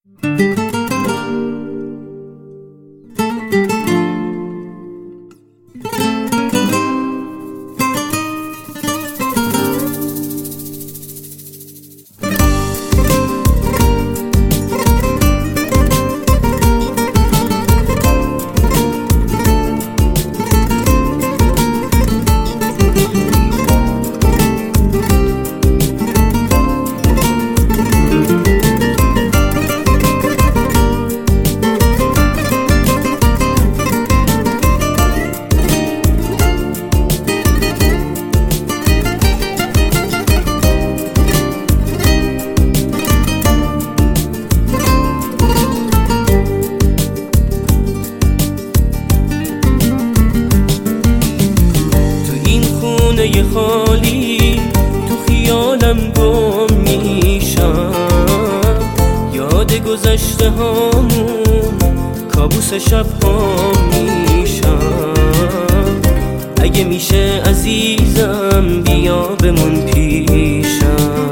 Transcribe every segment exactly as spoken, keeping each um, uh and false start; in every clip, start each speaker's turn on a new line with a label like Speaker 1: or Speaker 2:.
Speaker 1: خالی تو خیالم گم میشم، یاد گذشته هامون کابوس شب ها میشم. اگه میشه عزیزم بیا بمون پیشم.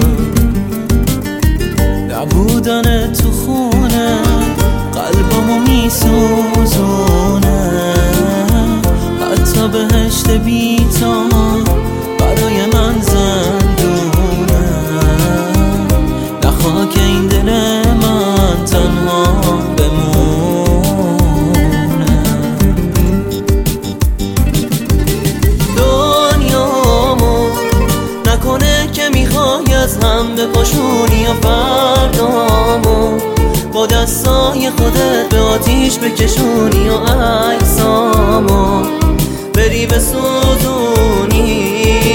Speaker 2: نبودن تو خونه قلبمو میسوزونه، حتی بهشت بی‌تا برای من زندونه. نه خاک این دل من تنها بمونه. دنیامو نکنه که میخوای از هم بپاشونی یا فردامو با دستای خودت به آتیش بکشونی و عکسامو بری بسوزونی.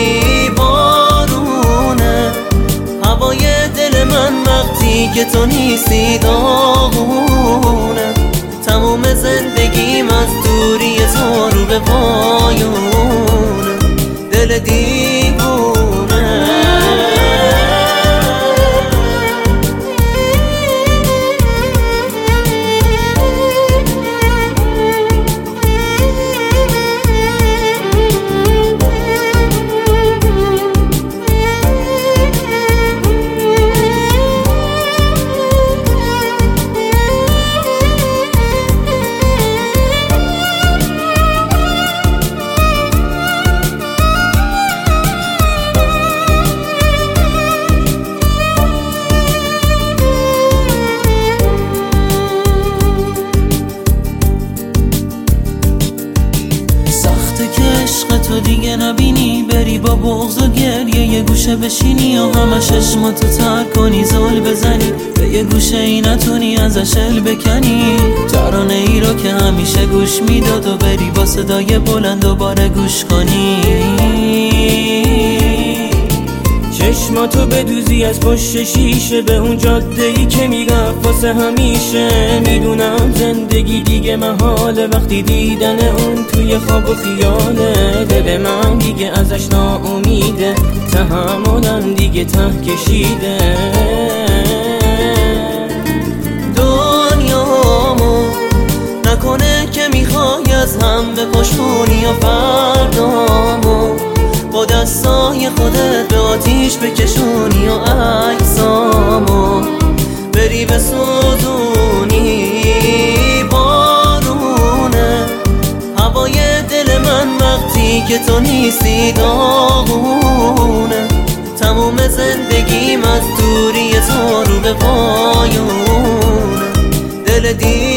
Speaker 2: بارونه هوای دل من وقتی که تو نیستی داغونه. تموم زندگیم از دوری تو رو به پایونه. دل دیوونه تو دیگه نبینی، بری با بغض و گریه یه گوشه بشینی و همه چشماتو تر کنی، زل بزنی به یه گوشه ای نتونی ازش ال بکنی. ترانه ای رو که همیشه گوش میداد و بری با صدای بلند دوباره گوش کنی.
Speaker 1: چشماتو بدوزی از پشت شیشه به اون جاده ای که میرفت واسه همیشه. میدونم زندگی دیگه محاله وقتی دیدن اون توی خواب و خیاله. دل من دیگه ازش ناامیده، تحملم دیگه ته کشیده.
Speaker 2: دنیامو نکنه که میخوای از هم بپاشونی یا فردامو با دستای خودت به آتیش بکشونی و عکسامو بری بسوزونی. بارونه هوای دل من وقتی که تو نیستی داغونه. تموم زندگیم از دوری تو رو به پایونه. دل دی